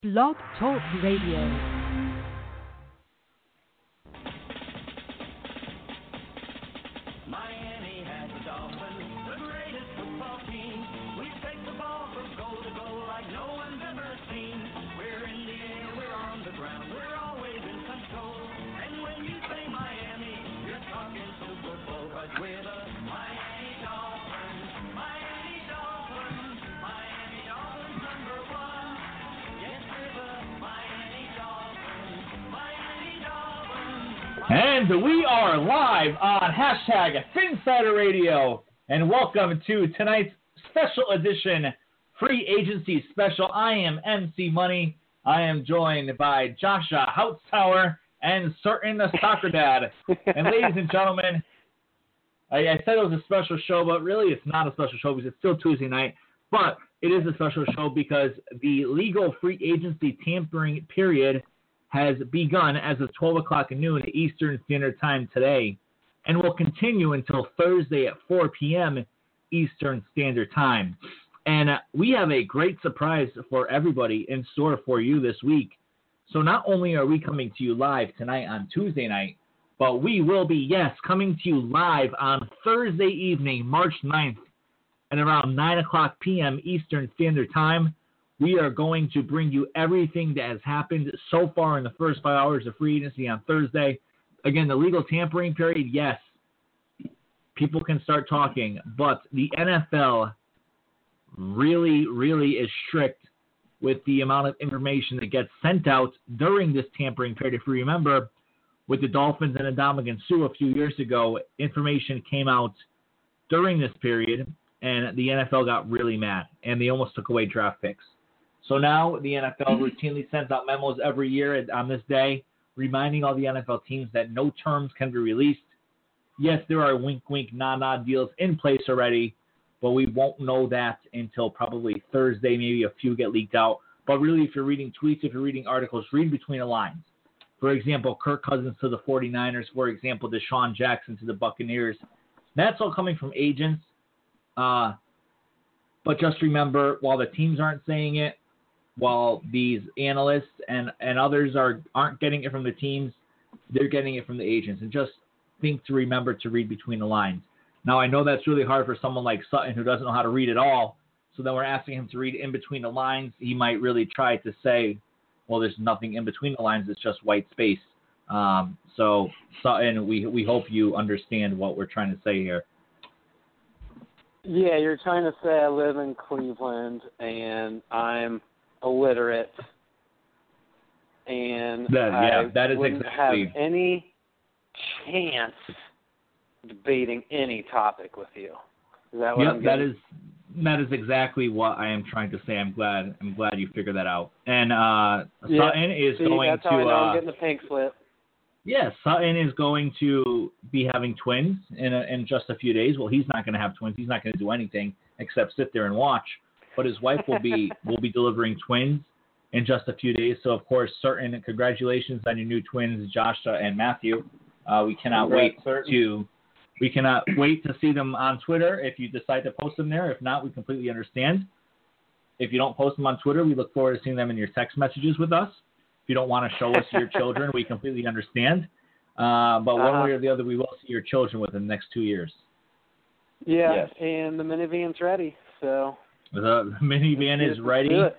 Blog Talk Radio. Miami has the Dolphins, the greatest football team. We take the ball from goal to goal like no one's ever seen. We're in the air, we're on the ground, we're always in control. And when you say Miami, you're talking Super Bowl, 'cause we're the Miami Dolphins, Miami Dolphins, Miami Dolphins #1. Yes, we're the Miami Dolphins, Miami Dolphins. And we are live on hashtag Phinsider Radio, and welcome to tonight's special edition free agency special. I am MC Money. I am joined by Joshua Houtzauer and certain the soccer dad. And ladies and gentlemen, I said it was a special show, but really it's not a special show because it's still Tuesday night. But it is a special show because the legal free agency tampering period has begun as of 12 o'clock noon Eastern Standard Time today and will continue until Thursday at 4 p.m. Eastern Standard Time. And we have a great surprise for everybody in store for you this week. So not only are we coming to you live tonight on Tuesday night, but we will be, coming to you live on Thursday evening, March 9th at around 9 o'clock p.m. Eastern Standard Time. We are going to bring you everything that has happened so far in the first 5 hours of free agency on Thursday. Again, the legal tampering period, yes, people can start talking, but the NFL really, really is strict with the amount of information that gets sent out during this tampering period. If you remember, with the Dolphins and Ndamukong Suh a few years ago, information came out during this period, and the NFL got really mad, and they almost took away draft picks. So now the NFL routinely sends out memos every year on this day, reminding all the NFL teams that no terms can be released. Yes, there are wink, wink, nod deals in place already, but we won't know that until probably Thursday. Maybe a few get leaked out. But really, if you're reading tweets, if you're reading articles, read between the lines. For example, Kirk Cousins to the 49ers. For example, Deshaun Jackson to the Buccaneers. That's all coming from agents. But just remember, while the teams aren't saying it, while these analysts and others aren't getting it from the teams, they're getting it from the agents. And just think to remember to read between the lines. Now, I know that's really hard for someone like Sutton who doesn't know how to read at all. So then we're asking him to read in between the lines. He might really try to say, well, there's nothing in between the lines. It's just white space. So Sutton, we hope you understand what we're trying to say here. Yeah, you're trying to say I live in Cleveland and I'm illiterate, and that is wouldn't exactly have any chance debating any topic with you. Is that what I'm getting? That is exactly what I am trying to say. I'm glad you figured that out. And Sutton is going that's to. How I know I'm getting the pink slip. Yes, Sutton is going to be having twins in just a few days. Well, he's not going to have twins. He's not going to do anything except sit there and watch. But his wife will be delivering twins in just a few days. So, of course, congratulations on your new twins, Joshua and Matthew. We cannot wait to see them on Twitter if you decide to post them there. If not, we completely understand. If you don't post them on Twitter, we look forward to seeing them in your text messages with us. If you don't want to show us your children, we completely understand. But one way or the other, we will see your children within the next 2 years. Yeah, yes. And the minivan's ready, so... The minivan is ready to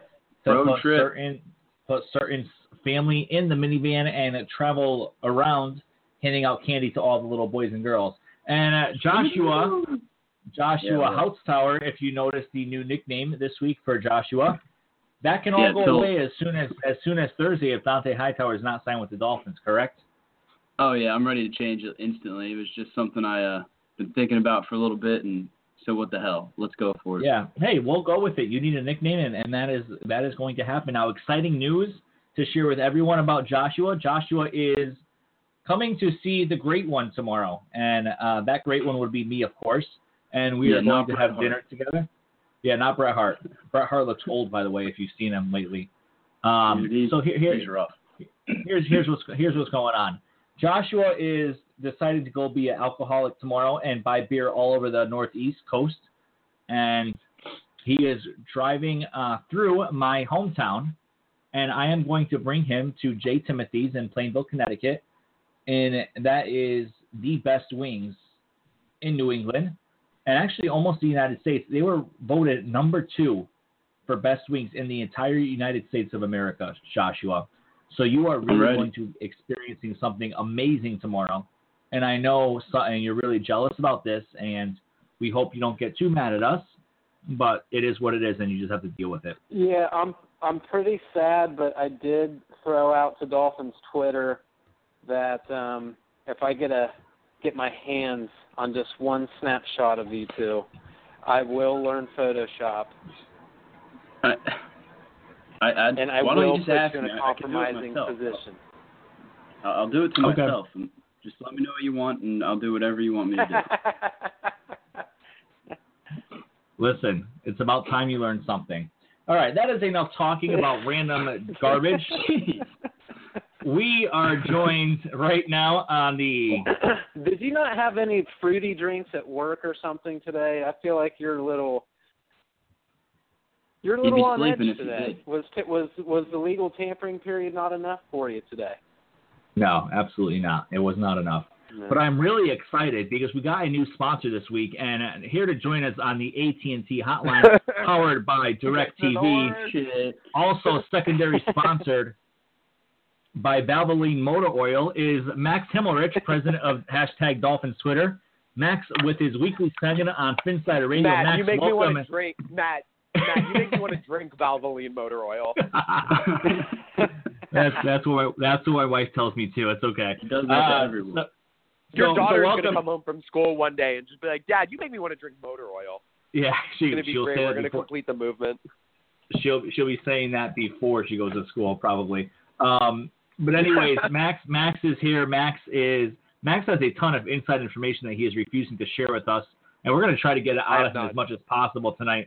put certain family in the minivan and travel around handing out candy to all the little boys and girls. And Joshua Houtzauer, if you notice the new nickname this week for Joshua, that can all go away as soon as Thursday if Dante Hightower is not signed with the Dolphins, correct? Oh, yeah, I'm ready to change it instantly. It was just something I been thinking about for a little bit, and so what the hell? Let's go for it. Yeah. Hey, we'll go with it. You need a nickname, and that is going to happen. Now, exciting news to share with everyone about Joshua. Joshua is coming to see the Great One tomorrow, and that Great One would be me, of course, and we are going to have dinner together. Yeah, not Bret Hart. Bret Hart looks old, by the way, if you've seen him lately. So here's what's going on. Joshua is decided to go be an alcoholic tomorrow and buy beer all over the Northeast coast. And he is driving through my hometown and I am going to bring him to J. Timothy's in Plainville, Connecticut, and that is the best wings in New England, and actually almost the United States. They were voted number 2 for best wings in the entire United States of America, Joshua. So you are really going to be experiencing something amazing tomorrow. And I know and you're really jealous about this, and we hope you don't get too mad at us, but it is what it is, and you just have to deal with it. Yeah, I'm pretty sad, but I did throw out to Dolphins Twitter that if I get my hands on just one snapshot of you two, I will learn Photoshop. And I will put you in a compromising position. I'll do it to myself. And just let me know what you want, and I'll do whatever you want me to do. Listen, it's about time you learned something. All right, that is enough talking about random garbage. We are joined right now on the... Did you not have any fruity drinks at work or something today? I feel like you're a little on edge today. Was the legal tampering period not enough for you today? No, absolutely not. It was not enough. No. But I'm really excited because we got a new sponsor this week, and here to join us on the AT&T hotline, powered by DirecTV, also secondary sponsored by Valvoline Motor Oil, is Max Himmelrich, president of #Dolphins Twitter. Max, with his weekly segment on Finsider Radio. Matt, Max, you make me want to drink. Matt, you make me want to drink Valvoline Motor Oil. That's what my wife tells me too. It's okay. She does that to everyone. Your daughter's going to come home from school one day and just be like, Dad, you make me want to drink motor oil. Yeah, it's going to be great. We're going to complete the movement. She'll be saying that before she goes to school, probably. But anyways, Max is here. Max has a ton of inside information that he is refusing to share with us, and we're going to try to get it out of him as much as possible tonight.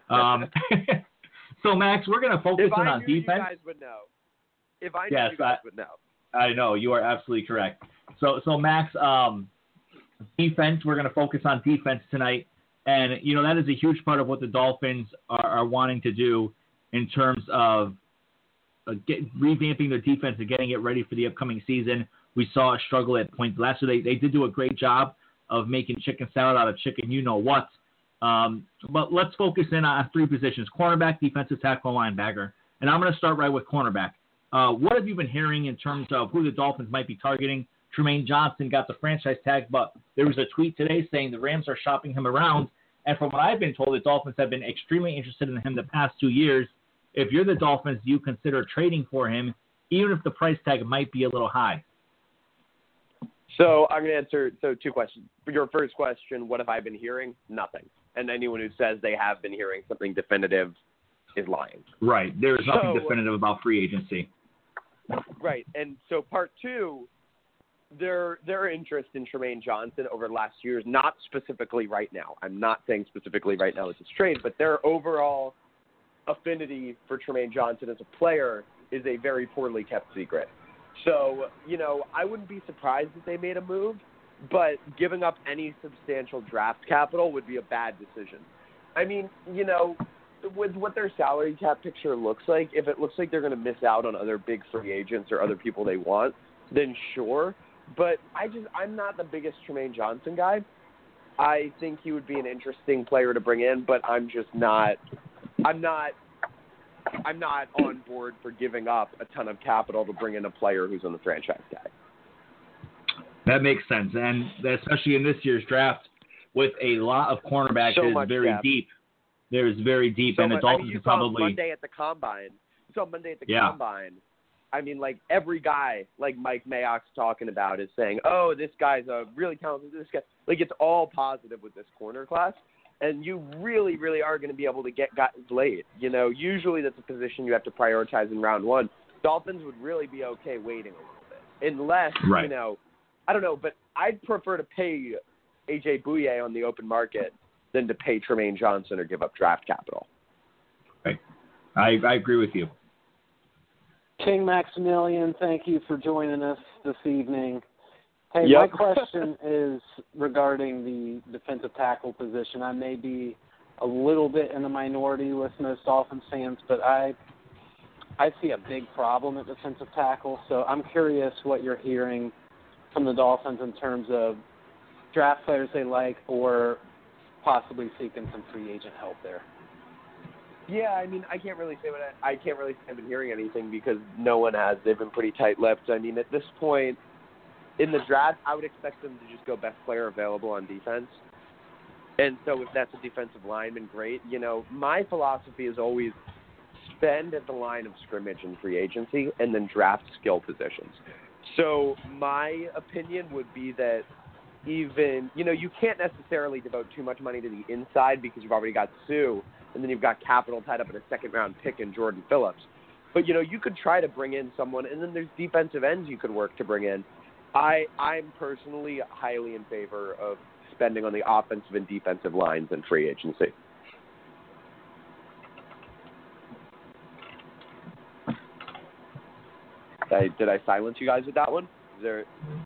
So, Max, we're going to focus on defense. You guys would know. If I knew, you guys would know. I know. You are absolutely correct. So Max, defense, we're going to focus on defense tonight. And, that is a huge part of what the Dolphins are wanting to do in terms of revamping their defense and getting it ready for the upcoming season. We saw a struggle at points last year. They did do a great job of making chicken salad out of chicken you-know-what. But let's focus in on 3 positions: cornerback, defensive tackle, and linebacker. And I'm going to start right with cornerback. What have you been hearing in terms of who the Dolphins might be targeting? Tremaine Johnson got the franchise tag, but there was a tweet today saying the Rams are shopping him around. And from what I've been told, the Dolphins have been extremely interested in him the past 2 years. If you're the Dolphins, do you consider trading for him, even if the price tag might be a little high? So I'm going to answer 2 questions. For your first question, what have I been hearing? Nothing. And anyone who says they have been hearing something definitive is lying. Right. There is nothing definitive about free agency. Right. And so part 2, their interest in Tremaine Johnson over the last years, not specifically right now. I'm not saying specifically right now it's a trade, but their overall affinity for Tremaine Johnson as a player is a very poorly kept secret. So, I wouldn't be surprised if they made a move, but giving up any substantial draft capital would be a bad decision. I mean, with what their salary cap picture looks like, if it looks like they're going to miss out on other big free agents or other people they want, then sure. But I'm not the biggest Tremaine Johnson guy. I think he would be an interesting player to bring in, but I'm not on board for giving up a ton of capital to bring in a player who's on the franchise tag. That makes sense, and especially in this year's draft with a lot of cornerbacks that is very deep. There is very deep, and the Dolphins can probably... Monday at the Combine. Combine. I mean, like, every guy, like Mike Mayock's talking about, is saying, oh, this guy's a really talented, this guy. Like, it's all positive with this corner class, and you really, really are going to be able to get guys late. Usually that's a position you have to prioritize in round 1. Dolphins would really be okay waiting a little bit, unless, I don't know, but I'd prefer to pay A.J. Bouye on the open market than to pay Tremaine Johnson or give up draft capital. Right. I agree with you. King Maximilian, thank you for joining us this evening. Hey, my question is regarding the defensive tackle position. I may be a little bit in the minority with most Dolphins fans, but I I see a big problem at defensive tackle. So I'm curious what you're hearing from the Dolphins in terms of draft players they like or possibly seeking some free agent help there. Yeah, I mean, I can't really say I've been hearing anything because no one has. They've been pretty tight-lipped. I mean, at this point in the draft, I would expect them to just go best player available on defense. And so if that's a defensive lineman, great. You know, my philosophy is always spend at the line of scrimmage in free agency and then draft skill positions. So my opinion would be that even, you know, you can't necessarily devote too much money to the inside because you've already got Sue, and then you've got capital tied up in a second-round pick in Jordan Phillips. But, you know, you could try to bring in someone, and then there's defensive ends you could work to bring in. I'm personally highly in favor of spending on the offensive and defensive lines in free agency. Did I silence you guys with that one? Is there...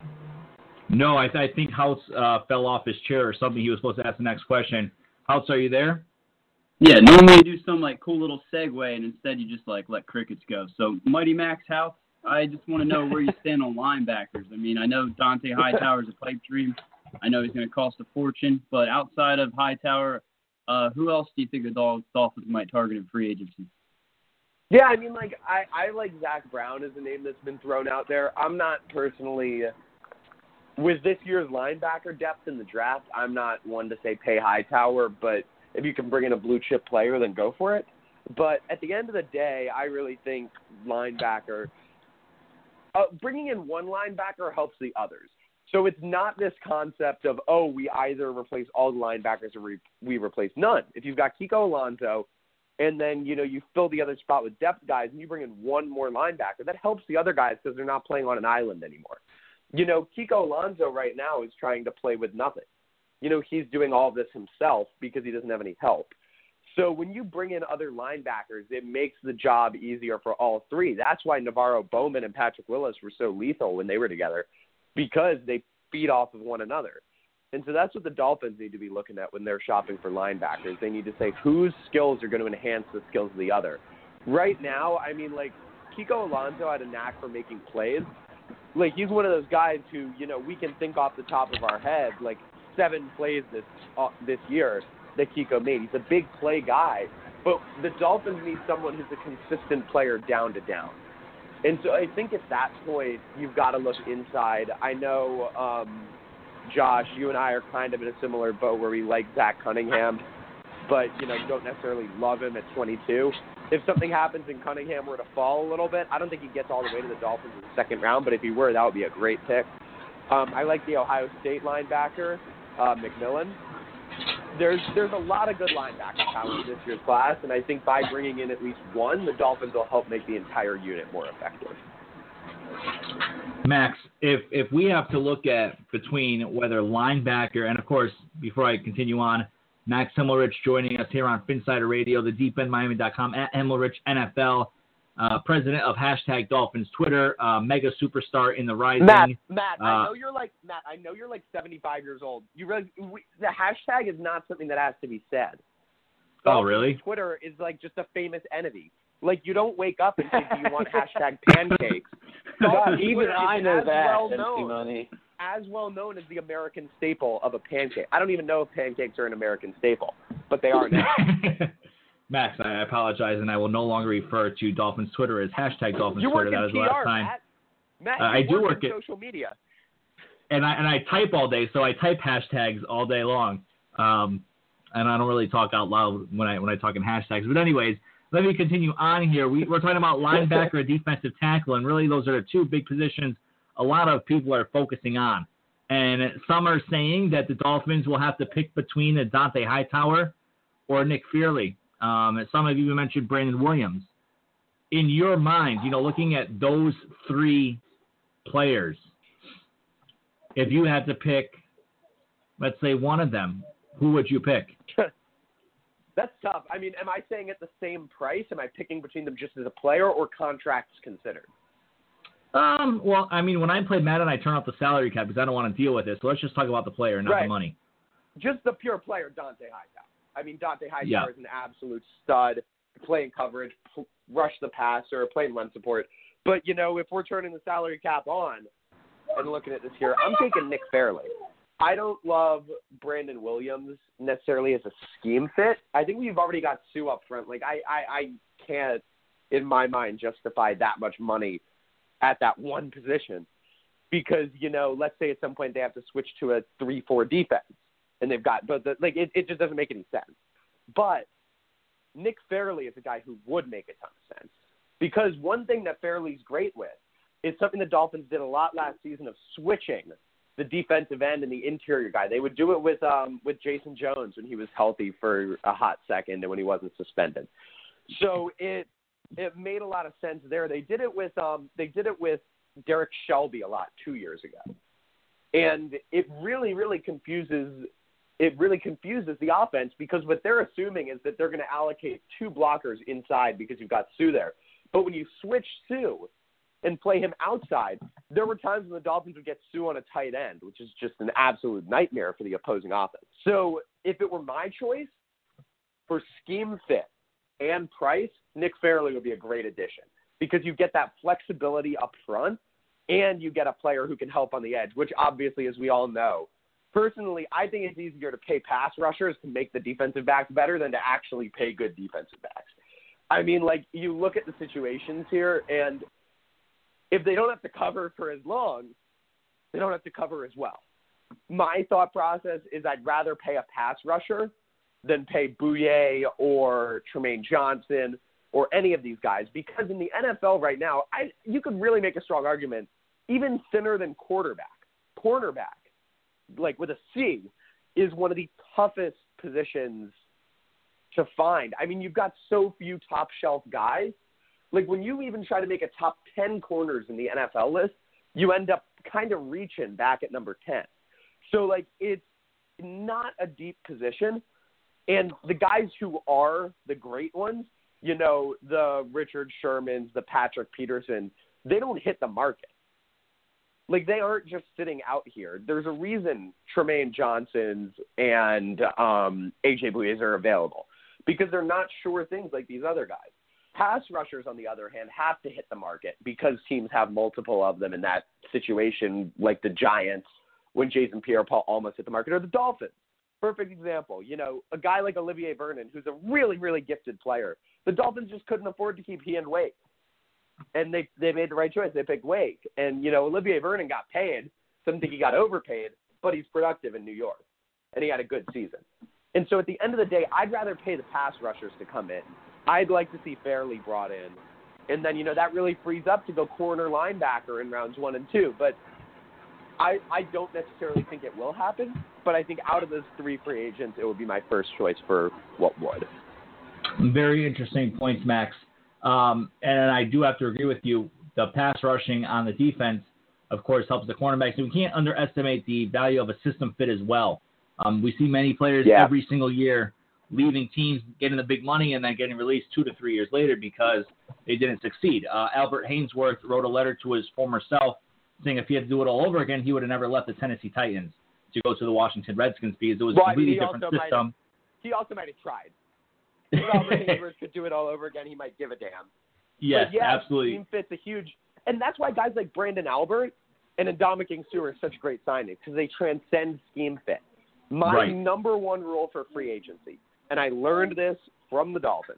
No, I think House fell off his chair or something. He was supposed to ask the next question. House, are you there? Yeah, normally you do some like cool little segue, and instead you just like let crickets go. So, Mighty Max House, I just want to know where you stand on linebackers. I mean, I know Dante Hightower's a pipe dream. I know he's going to cost a fortune, but outside of Hightower, who else do you think the Dolphins might target in free agency? Yeah, I mean, like I like Zach Brown as a name that's been thrown out there. I'm not personally. With this year's linebacker depth in the draft, I'm not one to say pay Hightower, but if you can bring in a blue-chip player, then go for it. But at the end of the day, I really think linebacker bringing in one linebacker helps the others. So it's not this concept of, oh, we either replace all the linebackers or we replace none. If you've got Kiko Alonso and then, you know, you fill the other spot with depth guys and you bring in one more linebacker, that helps the other guys because they're not playing on an island anymore. You know, Kiko Alonso right now is trying to play with nothing. You know, he's doing all of this himself because he doesn't have any help. So when you bring in other linebackers, it makes the job easier for all three. That's why Navarro Bowman and Patrick Willis were so lethal when they were together, because they feed off of one another. And so that's what the Dolphins need to be looking at when they're shopping for linebackers. They need to say whose skills are going to enhance the skills of the other. Right now, I mean, like, Kiko Alonso had a knack for making plays. Like, he's one of those guys who, you know, we can think off the top of our head, like 7 plays this year that Kiko made. He's a big play guy, but the Dolphins need someone who's a consistent player down to down. And so I think at that point, you've got to look inside. I know, Josh, you and I are kind of in a similar boat where we like Zach Cunningham, but, you know, don't necessarily love him at 22. If something happens and Cunningham were to fall a little bit, I don't think he gets all the way to the Dolphins in the second round, but if he were, that would be a great pick. I like the Ohio State linebacker, McMillan. There's a lot of good linebacker talent in this year's class, and I think by bringing in at least one, the Dolphins will help make the entire unit more effective. Max, if we have to look at between whether linebacker, and of course, before I continue on, Max Himmelrich joining us here on Finsider Radio, the deependmiami.com, at Himmelrich NFL, president of hashtag Dolphins Twitter, mega superstar in the rising. Matt, I know you're like 75 years old. The hashtag is not something that has to be said. Oh, really? Twitter is like just a famous entity. Like, you don't wake up and say, do you want hashtag pancakes? Even I know that, MC Money. As well known as the American staple of a pancake. I don't even know if pancakes are an American staple, but they are now. Max, I apologize, and I will no longer refer to Dolphins Twitter as hashtag Dolphins You Twitter. work in That is the PR, last time. Matt, I do work in social media. And I type all day, so I type hashtags all day long. And I don't really talk out loud when I talk in hashtags. But anyways, let me continue on here. We're talking about linebacker and defensive tackle, and really those are the two big positions a lot of people are focusing on. And some are saying that the Dolphins will have to pick between Dante Hightower or Nick Fairley. And some of you mentioned Brandon Williams. In your mind, you know, looking at those three players, if you had to pick, let's say, one of them, who would you pick? That's tough. I mean, am I saying at the same price? Am I picking between them just as a player or contracts considered? Well, I mean, when I play Madden, I turn off the salary cap because I don't want to deal with it. So let's just talk about the player, not the money. Just the pure player, Dante Hightower. I mean, Dante Hightower is an absolute stud. playing coverage, rush the passer, playing run support. But, if we're turning the salary cap on and looking at this here, I'm taking Nick Fairley. I don't love Brandon Williams necessarily as a scheme fit. I think we've already got Sue up front. Like, I can't, in my mind, justify that much money at that one position because, let's say at some point they have to switch to a 3-4 defense and they've got, it just doesn't make any sense. But Nick Fairley is a guy who would make a ton of sense because one thing that Fairley's great with is something the Dolphins did a lot last season of switching the defensive end and the interior guy. They would do it with Jason Jones when he was healthy for a hot second and when he wasn't suspended. So it made a lot of sense there. They did it with Derek Shelby a lot 2 years ago. And it really, really confuses the offense because what they're assuming is that they're going to allocate 2 blockers inside because you've got Sue there. But when you switch Sue and play him outside, there were times when the Dolphins would get Sue on a tight end, which is just an absolute nightmare for the opposing offense. So if it were my choice for scheme fit and price, Nick Fairley would be a great addition because you get that flexibility up front and you get a player who can help on the edge, which obviously, as we all know, personally, I think it's easier to pay pass rushers to make the defensive backs better than to actually pay good defensive backs. I mean, you look at the situations here, and if they don't have to cover for as long, they don't have to cover as well. My thought process is I'd rather pay a pass rusher than pay Bouye or Tremaine Johnson or any of these guys because in the NFL right now, you could really make a strong argument, even thinner than cornerback, with a C, is one of the toughest positions to find. I mean, you've got so few top-shelf guys. When you even try to make a top 10 corners in the NFL list, you end up kind of reaching back at number 10. So, it's not a deep position. And the guys who are the great ones, the Richard Shermans, the Patrick Peterson, they don't hit the market. They aren't just sitting out here. There's a reason Tremaine Johnson's and A.J. Bouye's are available because they're not sure things like these other guys. Pass rushers, on the other hand, have to hit the market because teams have multiple of them in that situation, like the Giants when Jason Pierre-Paul almost hit the market, or the Dolphins. Perfect example. A guy like Olivier Vernon, who's a really, really gifted player. The Dolphins just couldn't afford to keep he and Wake. And they made the right choice. They picked Wake. And, Olivier Vernon got paid. Some think he got overpaid, but he's productive in New York. And he had a good season. And so at the end of the day, I'd rather pay the pass rushers to come in. I'd like to see Fairley brought in. And then, that really frees up to go corner linebacker in rounds 1 and 2. But I don't necessarily think it will happen. But I think out of those 3 free agents, it would be my first choice for what would. Very interesting points, Max. And I do have to agree with you. The pass rushing on the defense, of course, helps the cornerbacks. So we can't underestimate the value of a system fit as well. We see many players every single year leaving teams, getting the big money, and then getting released 2 to 3 years later because they didn't succeed. Albert Hainsworth wrote a letter to his former self saying if he had to do it all over again, he would have never left the Tennessee Titans to go to the Washington Redskins because it was a completely different system. He also might have tried. If Albert Hainsworth could do it all over again, he might give a damn. Yes, absolutely. Team fit's a huge – and that's why guys like Brandon Albert and Ndamukong Suh are such great signings because they transcend scheme fit. My number one rule for free agency, and I learned this from the Dolphins,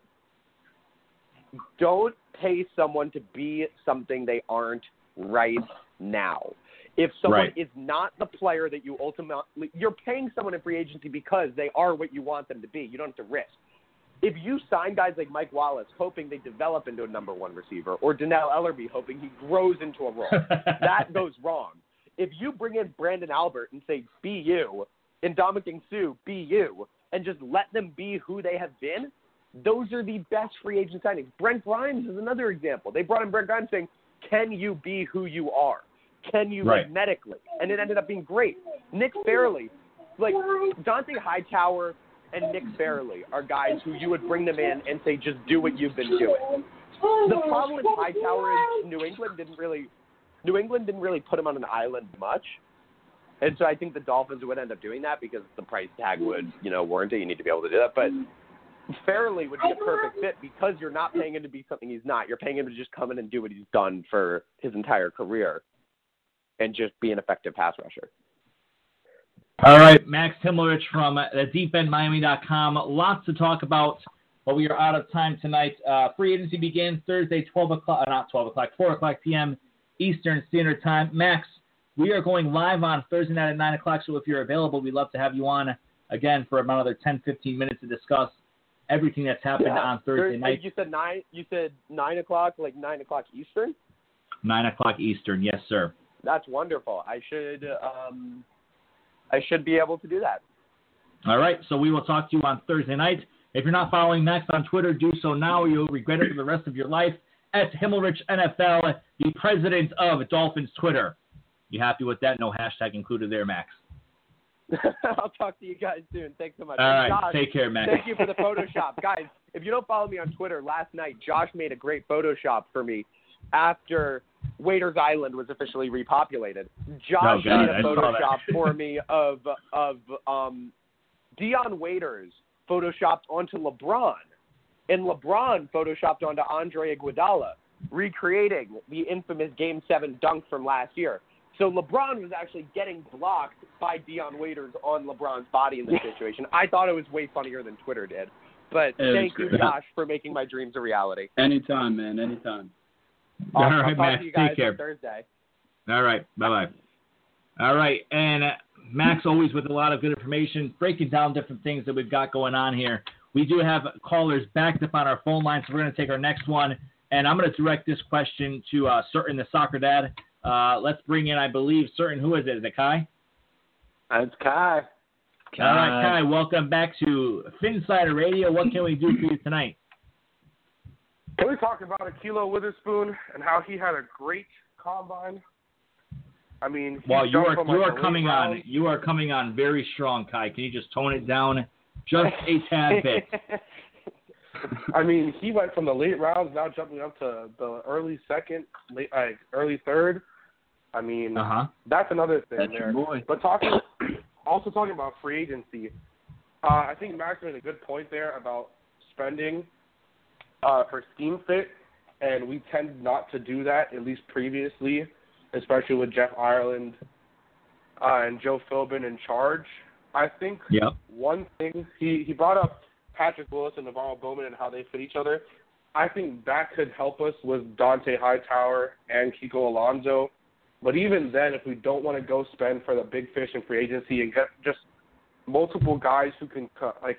don't pay someone to be something they aren't right now. If someone is not the player that you ultimately – you're paying someone in free agency because they are what you want them to be. You don't have to risk. If you sign guys like Mike Wallace hoping they develop into a number 1 receiver or Donnell Ellerbe hoping he grows into a role, that goes wrong. If you bring in Brandon Albert and say, be you, and Ndamukong Suh, be you, and just let them be who they have been, those are the best free agent signings. Brent Grimes is another example. They brought in Brent Grimes saying, can you be who you are? Can you medically? And it ended up being great. Nick Fairley, Dante Hightower and Nick Fairley are guys who you would bring them in and say, just do what you've been doing. The problem with Hightower is New England didn't really put him on an island much. And so I think the Dolphins would end up doing that because the price tag would, warrant it. You need to be able to do that. But Fairley would be a perfect fit because you're not paying him to be something he's not. You're paying him to just come in and do what he's done for his entire career and just be an effective pass rusher. All right, Max Himmelrich from deependmiami.com. Lots to talk about, but we are out of time tonight. Free agency begins Thursday, 4 o'clock p.m. Eastern Standard Time. Max, we are going live on Thursday night at 9 o'clock, so if you're available, we'd love to have you on again for about another 10, 15 minutes to discuss everything that's happened on Thursday night. You said 9 o'clock, like 9 o'clock Eastern? 9 o'clock Eastern, yes, sir. That's wonderful. I should be able to do that. All right, so we will talk to you on Thursday night. If you're not following Max on Twitter, do so now or you'll regret it for the rest of your life. At Himmelrich NFL, the president of Dolphins Twitter. You happy with that? No hashtag included there, Max. I'll talk to you guys soon. Thanks so much. All right, Josh, take care, Max. Thank you for the Photoshop. Guys, if you don't follow me on Twitter, last night Josh made a great Photoshop for me after Waiters Island was officially repopulated. Josh made a Photoshop for me of Dion Waiters photoshopped onto LeBron, and LeBron photoshopped onto Andre Iguodala, recreating the infamous Game 7 dunk from last year. So LeBron was actually getting blocked by Dion Waiters on LeBron's body in this situation. I thought it was way funnier than Twitter did. But thank you, Josh, for making my dreams a reality. Anytime, man. Anytime. All right, I'll talk Max. to you guys Take care. on Thursday. All right. Bye-bye. All right. And Max always with a lot of good information, breaking down different things that we've got going on here. We do have callers backed up on our phone line, so we're going to take our next one. And I'm going to direct this question to Certain the Soccer Dad. Let's bring in, I believe, Certain. Who is it? Is it Kai? It's Kai. All right, Kai, welcome back to Finsider Radio. What can we do for you tonight? Can we talk about Ahkello Witherspoon and how he had a great combine? I mean, well, you are coming on very strong, Kai. Can you just tone it down just a tad bit? I mean, he went from the late rounds now jumping up to the early second, early third. I mean, that's another thing that's there. Your boy. But talking about free agency, I think Max made a good point there about spending for scheme fit, and we tend not to do that, at least previously, especially with Jeff Ireland and Joe Philbin in charge. I think one thing, he brought up Patrick Willis and Navarro Bowman and how they fit each other. I think that could help us with Dante Hightower and Kiko Alonso. But even then, if we don't want to go spend for the big fish in free agency and get just multiple guys who can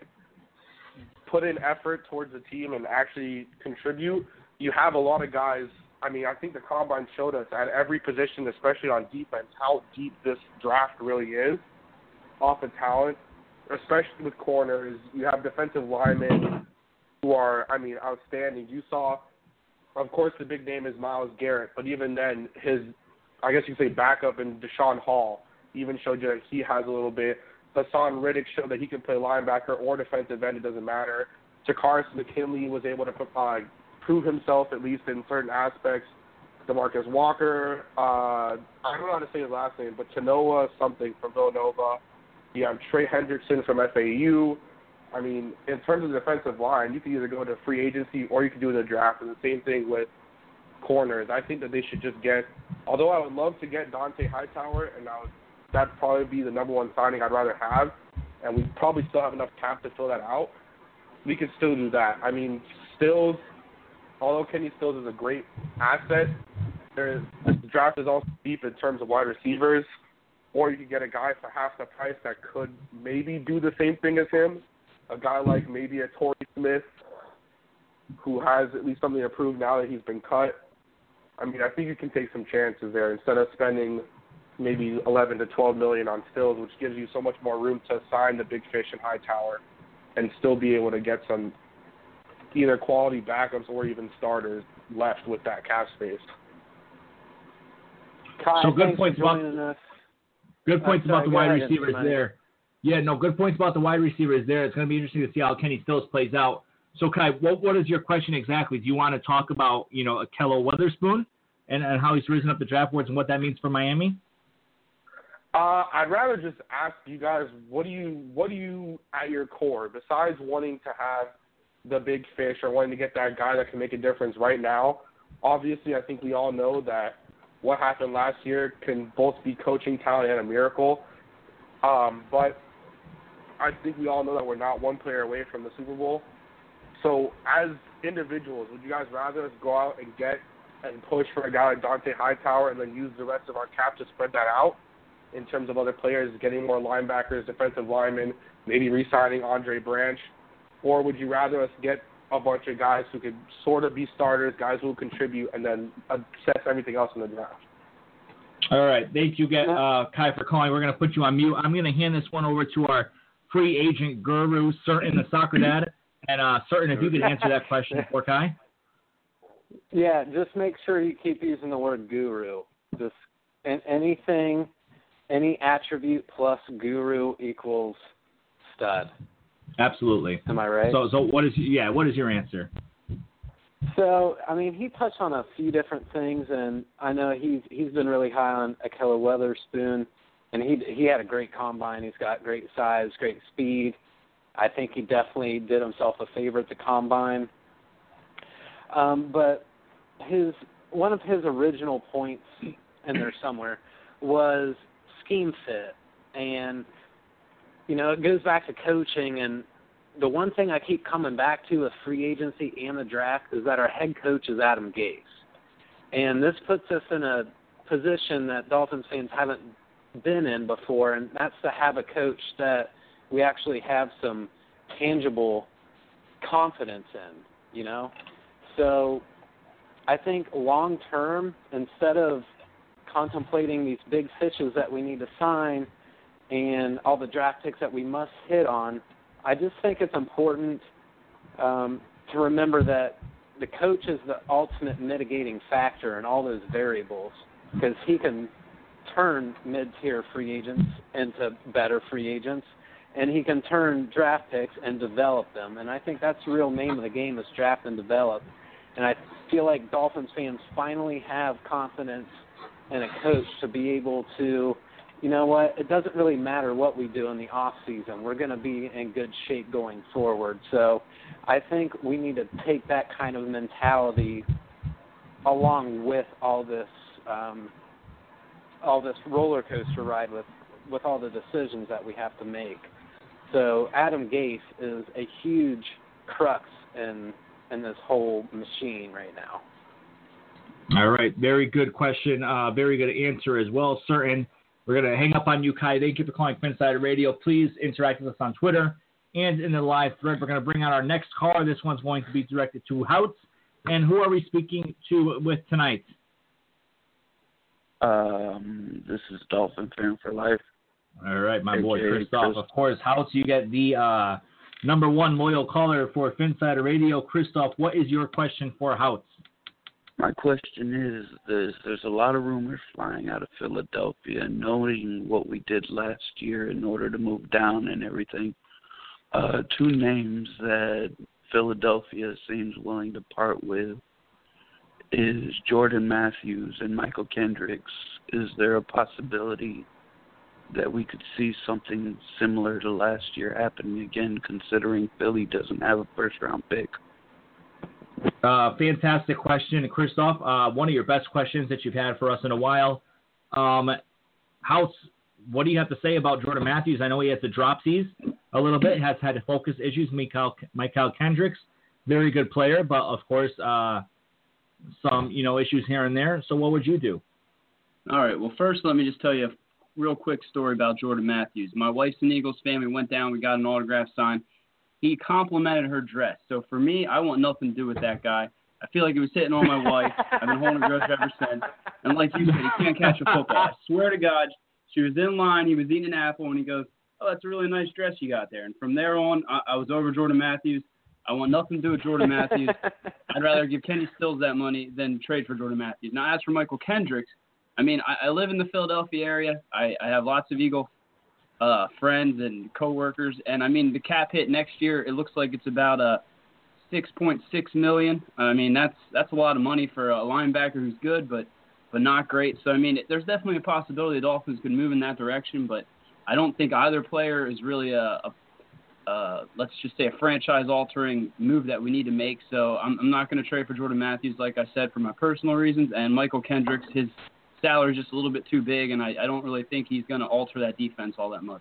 put in effort towards the team and actually contribute, you have a lot of guys. I mean, I think the Combine showed us at every position, especially on defense, how deep this draft really is off of talent, especially with corners. You have defensive linemen who are, I mean, outstanding. You saw, of course, the big name is Myles Garrett, but even then, his, I guess you could say, backup in Deshaun Hall even showed you that he has a little bit. Hassan Riddick showed that he can play linebacker or defensive end. It doesn't matter. Jakaris McKinley was able to prove himself, at least in certain aspects. DeMarcus Walker, I don't know how to say his last name, but Chanoa something from Villanova. You have Trey Hendrickson from FAU. I mean, in terms of the defensive line, you can either go to free agency or you can do the draft. And the same thing with corners. I think that they should just get, although I would love to get Dante Hightower, and that'd probably be the number one signing I'd rather have, and we probably still have enough cap to fill that out, we could still do that. I mean, Stills, although Kenny Stills is a great asset, the draft is also deep in terms of wide receivers, or you could get a guy for half the price that could maybe do the same thing as him, a guy like maybe a Torrey Smith who has at least something to prove now that he's been cut. I mean, I think you can take some chances there instead of spending maybe $11 to $12 million on Stills, which gives you so much more room to sign the big fish in Hightower and still be able to get some either quality backups or even starters left with that cap space. Kai, so good points about the wide receivers there. Yeah, no, good points about the wide receivers there. It's going to be interesting to see how Kenny Stills plays out. So, Kai, what is your question exactly? Do you want to talk about, Ahkello Witherspoon and how he's risen up the draft boards and what that means for Miami? I'd rather just ask you guys, what do you at your core, besides wanting to have the big fish or wanting to get that guy that can make a difference right now. Obviously, I think we all know that what happened last year can both be coaching talent and a miracle. But I think we all know that we're not one player away from the Super Bowl. So as individuals, would you guys rather us go out and get and push for a guy like Dante Hightower and then use the rest of our cap to spread that out in terms of other players, getting more linebackers, defensive linemen, maybe re-signing Andre Branch? Or would you rather us get a bunch of guys who could sort of be starters, guys who will contribute, and then assess everything else in the draft? All right. Thank you, Kai, for calling. We're going to put you on mute. I'm going to hand this one over to our free agent guru, Certain the Soccer Dad. And Certain, if you could answer that question for Kai. Yeah, just make sure you keep using the word guru. Just anything, any attribute plus guru equals stud. Absolutely. Am I right? So what is your answer? So, I mean, he touched on a few different things, and I know he's been really high on Ahkello Witherspoon, and he had a great combine. He's got great size, great speed. I think he definitely did himself a favor at the combine. But one of his original points in there somewhere was scheme fit. And, you know, it goes back to coaching. And the one thing I keep coming back to with free agency and the draft is that our head coach is Adam Gase. And this puts us in a position that Dolphins fans haven't been in before, and that's to have a coach that we actually have some tangible confidence in, you know? So I think long term, instead of contemplating these big fishes that we need to sign and all the draft picks that we must hit on, I just think it's important to remember that the coach is the ultimate mitigating factor in all those variables, because he can turn mid-tier free agents into better free agents, and he can turn draft picks and develop them. And I think that's the real name of the game, is draft and develop. And I feel like Dolphins fans finally have confidence in a coach to be able to, you know what, it doesn't really matter what we do in the off season. We're going to be in good shape going forward. So I think we need to take that kind of mentality along with all this roller coaster ride with all the decisions that we have to make. So Adam Gase is a huge crux in this whole machine right now. All right. Very good question. Very good answer as well, Certain. We're going to hang up on you, Kai. Thank you for calling Phinsider Radio. Please interact with us on Twitter and in the live thread. We're going to bring out our next caller. This one's going to be directed to Houts. And who are we speaking with tonight? This is Dolphin Fan for Life. All right, my boy AKA Christoph. Of course, Houts, you get the number one loyal caller for Phinsider Radio. Christoph, what is your question for Houts? My question is this. There's a lot of rumors flying out of Philadelphia, knowing what we did last year in order to move down and everything. Two names that Philadelphia seems willing to part with is Jordan Matthews and Michael Kendricks. Is there a possibility that we could see something similar to last year happening again, considering Philly doesn't have a first-round pick? Fantastic question, Christoph. One of your best questions that you've had for us in a while. House, what do you have to say about Jordan Matthews? I know he has the dropsies a little bit, has had focus issues. Michael Kendricks, very good player, but of course some issues here and there. So what would you do? All right. Well, first let me just tell you a real quick story about Jordan Matthews. My wife's an Eagles fan. We went down. We got an autograph signed. He complimented her dress. So for me, I want nothing to do with that guy. I feel like he was hitting on my wife. I've been holding a grudge ever since. And like you said, he can't catch a football. I swear to God, she was in line. He was eating an apple, and he goes, "Oh, that's a really nice dress you got there." And from there on, I was over Jordan Matthews. I want nothing to do with Jordan Matthews. I'd rather give Kenny Stills that money than trade for Jordan Matthews. Now, as for Michael Kendricks, I mean, I live in the Philadelphia area. I have lots of Eagle friends and coworkers, and I mean the cap hit next year. It looks like it's about $6.6 million. I mean that's a lot of money for a linebacker who's good, but not great. So I mean there's definitely a possibility the Dolphins could move in that direction, but I don't think either player is really a let's just say, a franchise-altering move that we need to make. So I'm not going to trade for Jordan Matthews, like I said, for my personal reasons. And Michael Kendricks, his salary is just a little bit too big, and I don't really think he's going to alter that defense all that much.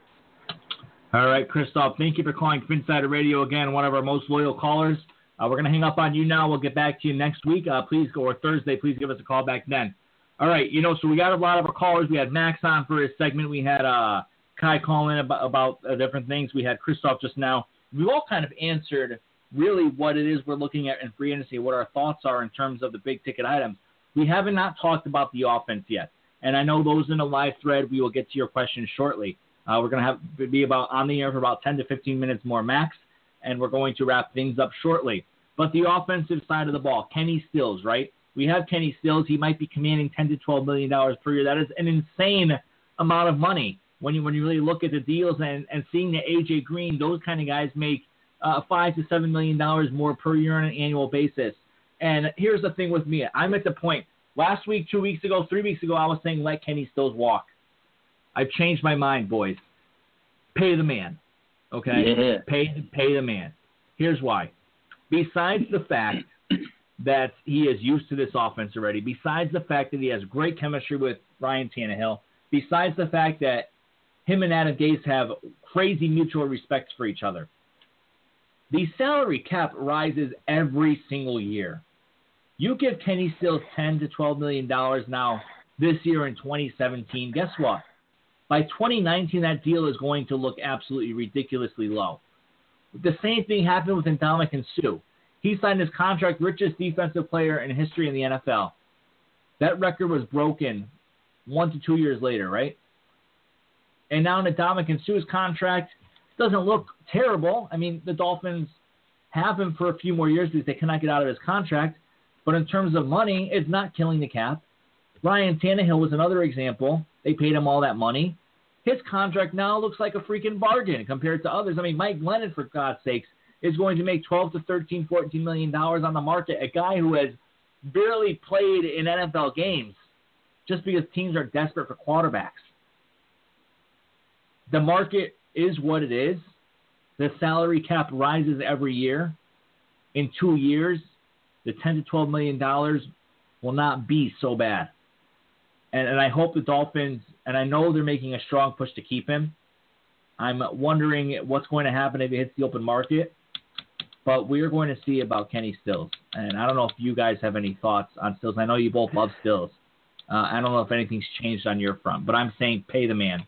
All right, Christoph, thank you for calling Finsider Radio again, one of our most loyal callers. We're going to hang up on you now. We'll get back to you next week. Please go, or Thursday, please give us a call back then. All right, so we got a lot of our callers. We had Max on for his segment. We had Kai calling about different things. We had Christoph just now. We've all kind of answered really what it is we're looking at in free agency, what our thoughts are in terms of the big-ticket items. We haven't not talked about the offense yet, and I know those in the live thread, we will get to your questions shortly. We're going to be about on the air for about 10 to 15 minutes more max, and we're going to wrap things up shortly. But the offensive side of the ball, Kenny Stills, right? We have Kenny Stills. He might be commanding $10 to $12 million per year. That is an insane amount of money when you really look at the deals and seeing that A.J. Green, those kind of guys make $5 to $7 million more per year on an annual basis. And here's the thing with me. I'm at the point. Last week, 2 weeks ago, 3 weeks ago, I was saying let Kenny Stills walk. I've changed my mind, boys. Pay the man, okay? Yeah. Pay the man. Here's why. Besides the fact that he is used to this offense already, besides the fact that he has great chemistry with Ryan Tannehill, besides the fact that him and Adam Gase have crazy mutual respect for each other, the salary cap rises every single year. You give Kenny Stills $10 to $12 million now this year in 2017, guess what? By 2019, that deal is going to look absolutely ridiculously low. The same thing happened with Ndamukong Suh. He signed his contract, richest defensive player in history in the NFL. That record was broken 1 to 2 years later, right? And now Ndamukong Suh's contract doesn't look terrible. I mean, the Dolphins have him for a few more years because they cannot get out of his contract. But in terms of money, it's not killing the cap. Ryan Tannehill was another example. They paid him all that money. His contract now looks like a freaking bargain compared to others. I mean, Mike Glennon, for God's sakes, is going to make $12 to $13, $14 million on the market. A guy who has barely played in NFL games just because teams are desperate for quarterbacks. The market is what it is. The salary cap rises every year. In 2 years, the $10 to $12 million will not be so bad. And I hope the Dolphins, and I know they're making a strong push to keep him. I'm wondering what's going to happen if he hits the open market. But we're going to see about Kenny Stills. And I don't know if you guys have any thoughts on Stills. I know you both love Stills. I don't know if anything's changed on your front. But I'm saying pay the man.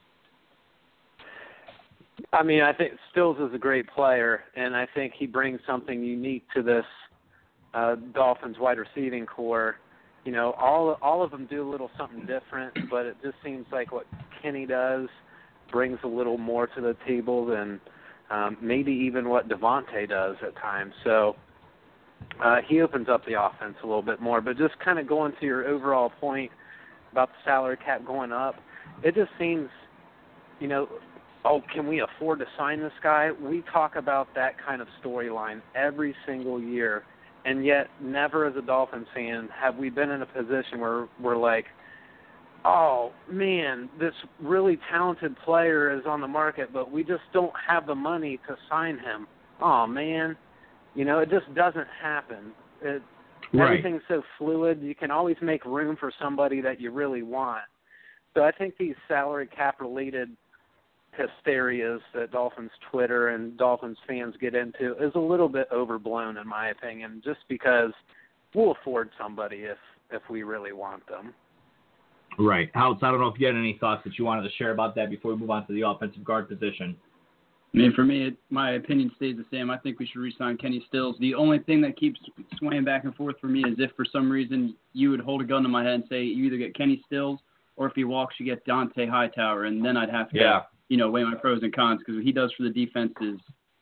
I mean, I think Stills is a great player, and I think he brings something unique to this Dolphins wide receiving core. You know, all of them do a little something different, but it just seems like what Kenny does brings a little more to the table than maybe even what Devontae does at times. So he opens up the offense a little bit more. But just kind of going to your overall point about the salary cap going up, it just seems, you know, oh, can we afford to sign this guy? We talk about that kind of storyline every single year. And yet, never as a Dolphins fan have we been in a position where we're like, oh, man, this really talented player is on the market, but we just don't have the money to sign him. Oh, man. You know, it just doesn't happen. Right. Everything's so fluid. You can always make room for somebody that you really want. So I think these salary cap-related hysterias that Dolphins Twitter and Dolphins fans get into is a little bit overblown in my opinion, just because we'll afford somebody if we really want them. Right. House, I don't know if you had any thoughts that you wanted to share about that before we move on to the offensive guard position. I mean, for me, my opinion stays the same. I think we should re-sign Kenny Stills. The only thing that keeps swaying back and forth for me is if for some reason you would hold a gun to my head and say you either get Kenny Stills or if he walks, you get Dont'a Hightower, and then I'd have to weigh my pros and cons, because what he does for the defense is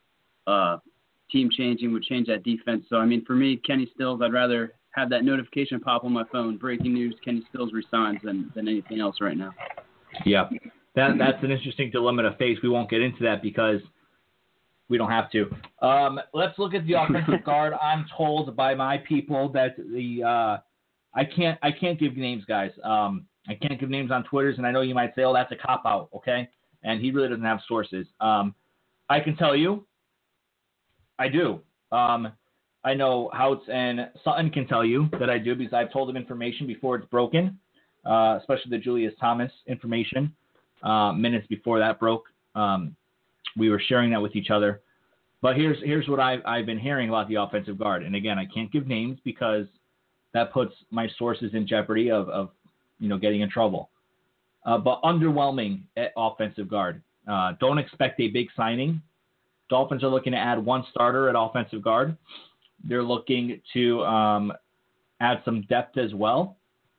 team changing, would change that defense. So, I mean, for me, Kenny Stills, I'd rather have that notification pop on my phone, breaking news, Kenny Stills resigns, than anything else right now. Yeah, that's an interesting dilemma to face. We won't get into that because we don't have to. Let's look at the offensive guard. I'm told by my people that I can't give names, guys. I can't give names on Twitters, and I know you might say, oh, that's a cop-out, okay? And he really doesn't have sources. I can tell you, I do. I know Houts and Sutton can tell you that I do because I've told them information before it's broken, especially the Julius Thomas information. Minutes before that broke, we were sharing that with each other. But here's what I've been hearing about the offensive guard. And again, I can't give names because that puts my sources in jeopardy of getting in trouble. But underwhelming at offensive guard. Don't expect a big signing. Dolphins are looking to add one starter at offensive guard. They're looking to add some depth as well.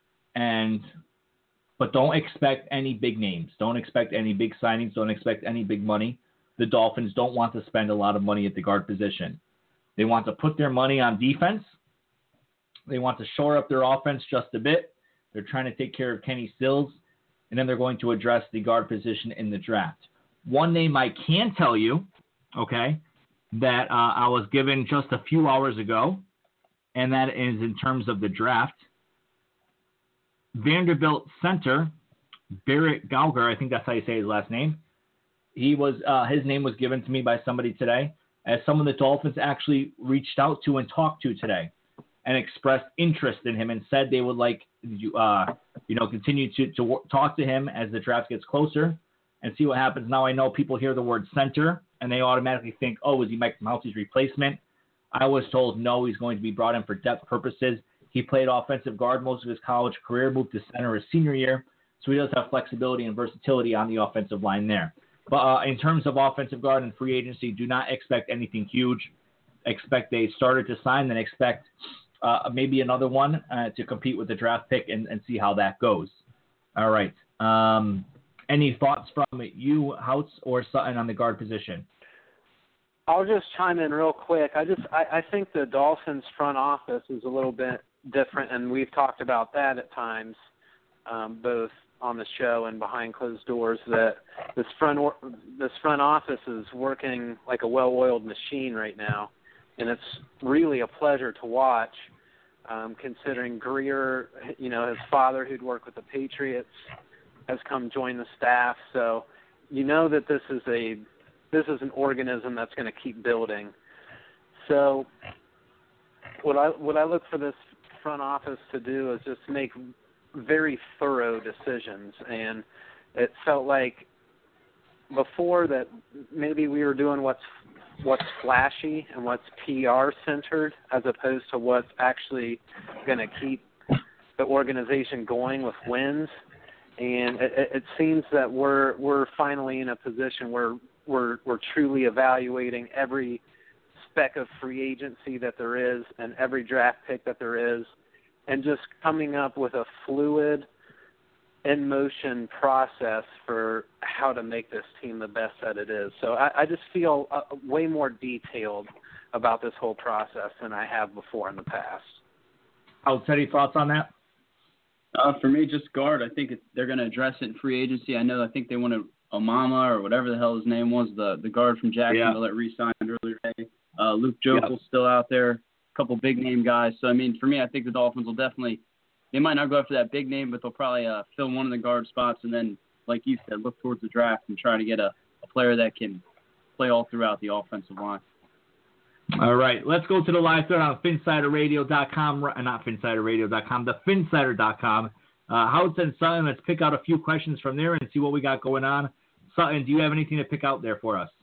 But don't expect any big names. Don't expect any big signings. Don't expect any big money. The Dolphins don't want to spend a lot of money at the guard position. They want to put their money on defense. They want to shore up their offense just a bit. They're trying to take care of Kenny Stills, and then they're going to address the guard position in the draft. One name I can tell you, okay, that I was given just a few hours ago, and that is in terms of the draft. Vanderbilt center, Barrett Gauger, I think that's how you say his last name. His name was given to me by somebody today as someone the Dolphins actually reached out to and talked to today and expressed interest in him and said they would like continue to talk to him as the draft gets closer and see what happens. Now I know people hear the word center and they automatically think, oh, is he Mike Mouty's replacement? I was told no, he's going to be brought in for depth purposes. He played offensive guard most of his college career, moved to center his senior year, so he does have flexibility and versatility on the offensive line there. But in terms of offensive guard and free agency, do not expect anything huge. Expect a starter to sign, then expect maybe another one to compete with the draft pick and see how that goes. All right. Any thoughts from you, Houts or Sutton, on the guard position? I'll just chime in real quick. I think the Dolphins front office is a little bit different, and we've talked about that at times, both on the show and behind closed doors, that this front office is working like a well-oiled machine right now, and it's really a pleasure to watch, considering Greer, his father who'd worked with the Patriots, has come join the staff. So that this is an organism that's going to keep building. So what I look for this front office to do is just make very thorough decisions, and it felt like before that maybe we were doing what's flashy and what's PR centered as opposed to what's actually going to keep the organization going with wins. And it seems that we're finally in a position where we're truly evaluating every speck of free agency that there is and every draft pick that there is, and just coming up with a fluid, in-motion process for how to make this team the best that it is. So I just feel way more detailed about this whole process than I have before in the past. Houts, any thoughts on that? For me, just guard. I think they're going to address it in free agency. I think they wanted Omama or whatever the hell his name was, the guard from Jacksonville that re-signed earlier today. Luke Jokel's still out there. A couple big-name guys. So, for me, I think the Dolphins will definitely – they might not go after that big name, but they'll probably fill one of the guard spots and then, like you said, look towards the draft and try to get a player that can play all throughout the offensive line. All right, let's go to the live thread on Phinsiderradio.com, not Phinsiderradio.com, the Phinsider.com. Houts and Sutton, let's pick out a few questions from there and see what we got going on. Sutton, do you have anything to pick out there for us?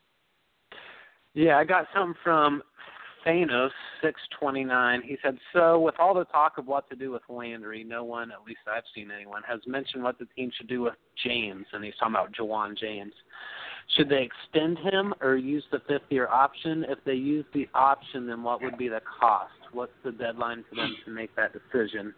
Yeah, I got some from Thanos 629. He said, so with all the talk of what to do with Landry, no one, at least I've seen anyone, has mentioned what the team should do with James, and he's talking about Jawan James. Should they extend him or use the fifth-year option? If they use the option, then what would be the cost? What's the deadline for them to make that decision?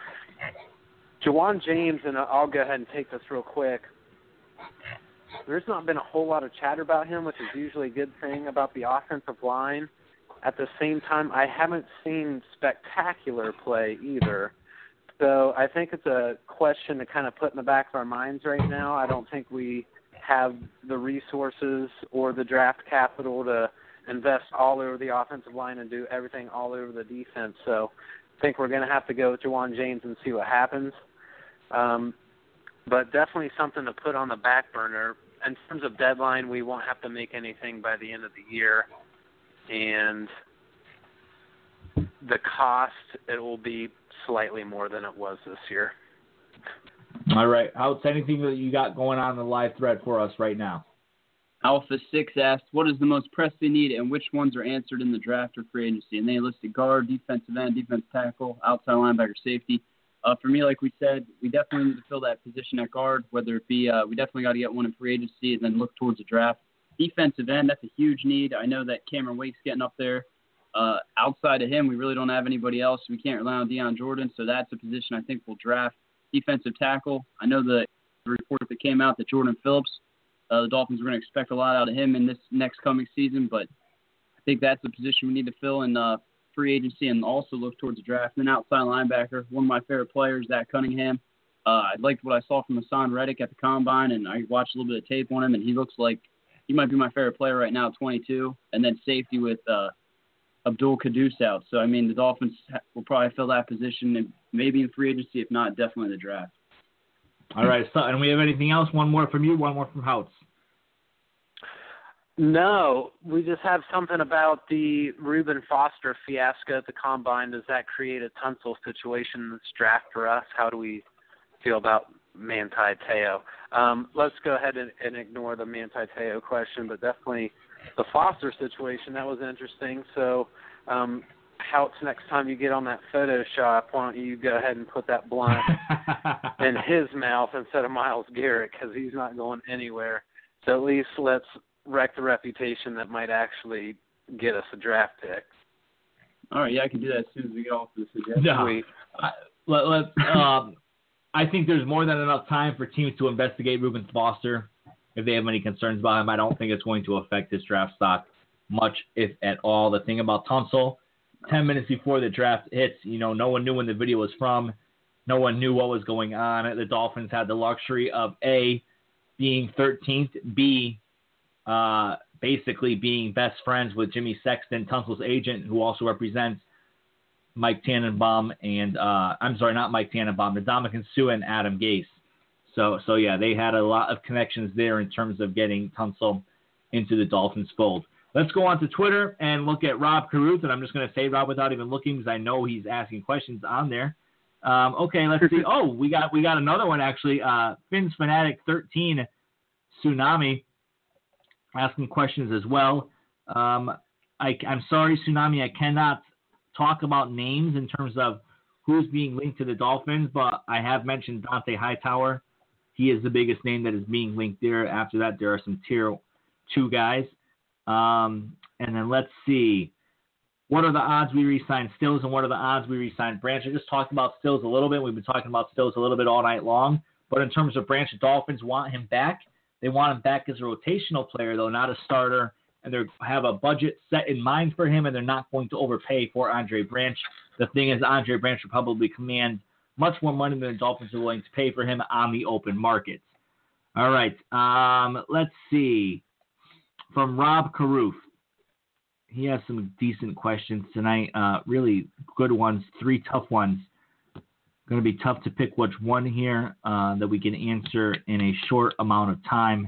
Jawan James, and I'll go ahead and take this real quick. There's not been a whole lot of chatter about him, which is usually a good thing about the offensive line. At the same time, I haven't seen spectacular play either. So I think it's a question to kind of put in the back of our minds right now. I don't think we have the resources or the draft capital to invest all over the offensive line and do everything all over the defense. So I think we're going to have to go with Jawan James and see what happens. But definitely something to put on the back burner. in terms of deadline, we won't have to make anything by the end of the year. And the cost, it will be slightly more than it was this year. All right. How's anything that you got going on in the live thread for us right now? Alpha 6 asked, what is the most pressing need and which ones are answered in the draft or free agency? And they listed guard, defensive end, defensive tackle, outside linebacker, safety. For me, like we said, we definitely need to fill that position at guard, whether it be we definitely got to get one in free agency and then look towards the draft. Defensive end, that's a huge need. I know that Cameron Wake's getting up there. Outside of him, we really don't have anybody else. We can't rely on Deion Jordan, so that's a position I think we'll draft. Defensive tackle, I know the report that came out that Jordan Phillips, the Dolphins are going to expect a lot out of him in this next coming season, but I think that's a position we need to fill in free agency and also look towards the draft. And then outside linebacker, one of my favorite players, Zach Cunningham. I liked what I saw from Hassan Reddick at the Combine, and I watched a little bit of tape on him, and he looks like he might be my favorite player right now, 22. And then safety with Abdul Qaddus out. So, I mean, the Dolphins will probably fill that position, and maybe in free agency, if not, definitely the draft. All right, so, and we have anything else? One more from you, one more from Houts. No, we just have something about the Reuben Foster fiasco at the Combine. Does that create a Tunsil situation in this draft for us? How do we feel about Manti Te'o? Let's go ahead and ignore the Manti Te'o question, but definitely the Foster situation, that was interesting. So, Houts, next time you get on that Photoshop, why don't you go ahead and put that blunt in his mouth instead of Myles Garrett, because he's not going anywhere. So at least let's wreck the reputation that might actually get us a draft pick. All right, yeah, I can do that as soon as we get off this suggestion. No. I think there's more than enough time for teams to investigate Reuben Foster. If they have any concerns about him, I don't think it's going to affect his draft stock much, if at all. The thing about Tunsil, 10 minutes before the draft hits, no one knew when the video was from. No one knew what was going on. The Dolphins had the luxury of A, being 13th, B, basically being best friends with Jimmy Sexton, Tunsil's agent, who also represents Mike Tannenbaum and not Mike Tannenbaum, Ndamukong Suh and Adam Gase. So yeah, they had a lot of connections there in terms of getting Tunsil into the Dolphins fold. Let's go on to Twitter and look at Rob Caruth, and I'm just going to say Rob without even looking because I know he's asking questions on there. Okay, let's see. Oh, we got another one actually. Fins Fanatic 13 Tsunami asking questions as well. I'm sorry, Tsunami, I cannot talk about names in terms of who's being linked to the Dolphins, but I have mentioned Dont'a Hightower. He is the biggest name that is being linked there. After that, there are some tier 2 guys. And then let's see. What are the odds we re-sign Stills and what are the odds we re-sign Branch? I just talked about Stills a little bit. We've been talking about Stills a little bit all night long. But in terms of Branch, the Dolphins want him back. They want him back as a rotational player, though, not a starter. And they have a budget set in mind for him, and they're not going to overpay for Andre Branch. The thing is, Andre Branch will probably command much more money than the Dolphins are willing to pay for him on the open market. All right, let's see. From Rob Caruth. He has some decent questions tonight. Really good ones, 3 tough ones. Going to be tough to pick which one here that we can answer in a short amount of time.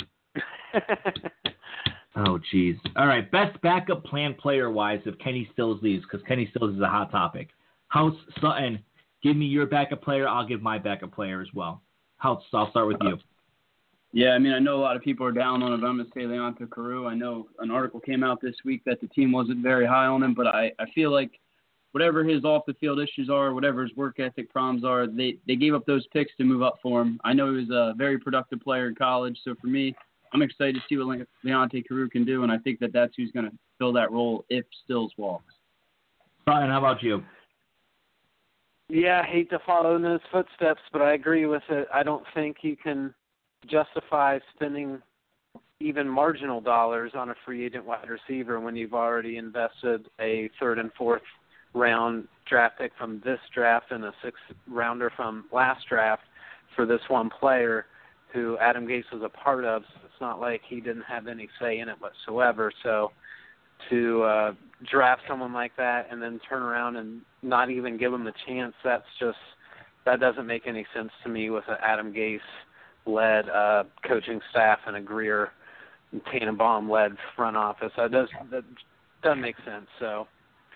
Oh, geez. All right, best backup plan player-wise if Kenny Stills leaves, because Kenny Stills is a hot topic. House Sutton, give me your backup player. I'll give my backup player as well. House, I'll start with you. Yeah, I mean, I know a lot of people are down on him. I'm going to say Leonte Carroo. I know an article came out this week that the team wasn't very high on him, but I feel like whatever his off-the-field issues are, whatever his work ethic problems are, they gave up those picks to move up for him. I know he was a very productive player in college, so for me, I'm excited to see what Leonte Carroo can do, and I think that that's who's going to fill that role if Stills walks. Brian, how about you? Yeah, I hate to follow in his footsteps, but I agree with it. I don't think you can justify spending even marginal dollars on a free agent wide receiver when you've already invested a 3rd and 4th round draft pick from this draft and a 6th rounder from last draft for this one player who Adam Gase was a part of. So it's not like he didn't have any say in it whatsoever. So to draft someone like that and then turn around and not even give him the chance, that doesn't make any sense to me with an Adam Gase led coaching staff and a Greer and Tannenbaum led front office. That does make sense. So,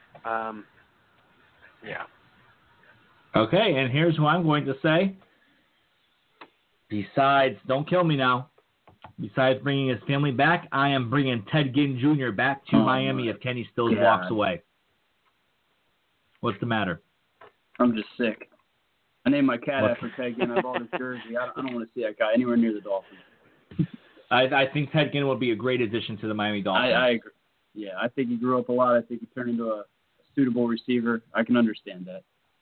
yeah. Okay, and here's what I'm going to say. Besides, don't kill me now. Besides bringing his family back, I am bringing Ted Ginn Jr. back to Miami if Kenny Stills walks away. What's the matter? I'm just sick. I named my cat after Ted Ginn. I bought his jersey. I don't want to see that guy anywhere near the Dolphins. I think Ted Ginn would be a great addition to the Miami Dolphins. I agree. Yeah, I think he grew up a lot. I think he turned into a suitable receiver. I can understand that.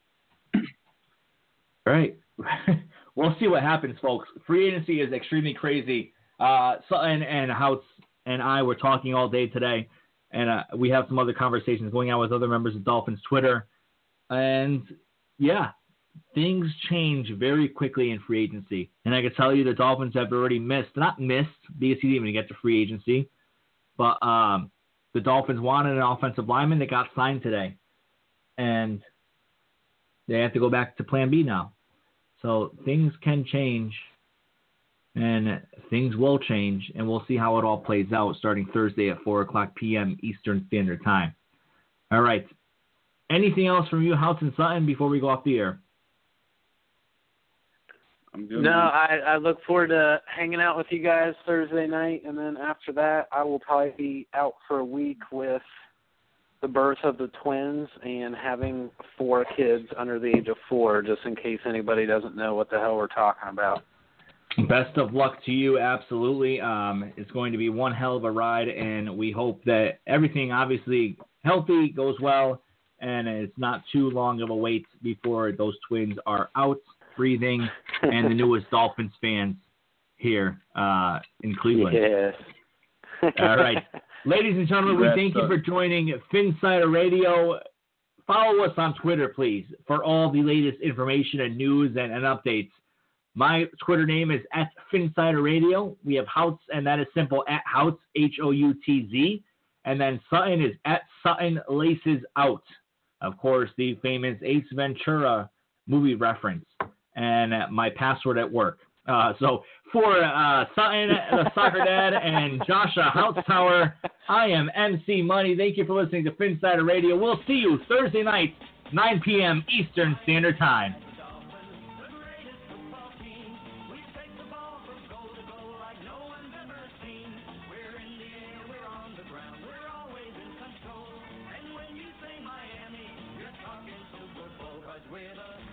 All right. We'll see what happens, folks. Free agency is extremely crazy. Sutton and Houts and I were talking all day today, and we have some other conversations going on with other members of Dolphins Twitter. And, yeah, things change very quickly in free agency. And I can tell you the Dolphins have already not missed, because he didn't even get to free agency, but the Dolphins wanted an offensive lineman that got signed today. And they have to go back to plan B now. So things can change, and things will change, and we'll see how it all plays out starting Thursday at 4 o'clock p.m. Eastern Standard Time. All right. Anything else from you, Houts and Sutton, before we go off the air? I'm good. No, I look forward to hanging out with you guys Thursday night, and then after that, I will probably be out for a week with the birth of the twins and having 4 kids under the age of 4, just in case anybody doesn't know what the hell we're talking about. Best of luck to you, absolutely. It's going to be one hell of a ride, and we hope that everything, obviously, healthy, goes well, and it's not too long of a wait before those twins are out, breathing, and the newest Dolphins fans here in Cleveland. Yes. All right. Ladies and gentlemen, we thank you for joining Phinsider Radio. Follow us on Twitter, please, for all the latest information and news and updates. My Twitter name is @Phinsider Radio. We have Houts, and that is simple, @Houts, Houtz. And then Sutton is @SuttonLacesOut. Of course, the famous Ace Ventura movie reference, and my password at work. So for Sutton, the soccer dad, and Joshua Houtz-Tower, I am MC Money. Thank you for listening to Phinsider Radio. We'll see you Thursday night, 9 p.m. Eastern Standard Time. With a